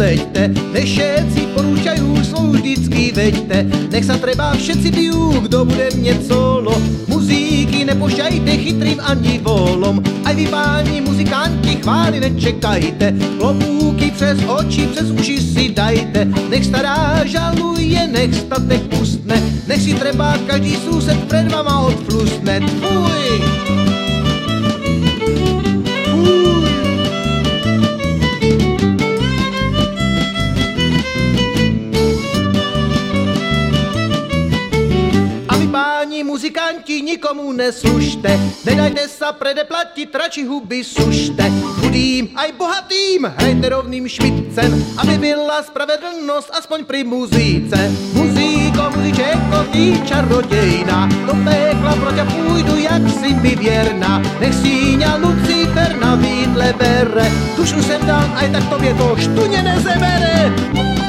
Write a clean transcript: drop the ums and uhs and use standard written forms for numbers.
veďte, nech všetci porúčajú svoj vždycky veďte, nech sa treba všetci bijú, kto bude mnieť solo. Muzíky nepúšťajte chytrým ani volom, aj vy páni muzikanti chvály nečekajte, klobúky přes oči, přes uši si dajte, nech stará žaluje, nech statek pustne, nech si treba každý súsed pred vama odflusne. Fuj! Muzikanti, nikomu neslušte, nedajte sa predeplatiť, radši huby sušte. Chudým aj bohatým hrajte rovným šmicem, aby byla spravedlnosť aspoň pri muzíce. Muzíko, muzičeko, ty čarodejná, do pekla proťa půjdu, jak si mi vierna. Nech síňa Lucifer na výdle bere, dušu sem dám, aj tak tobě to štune nezebere.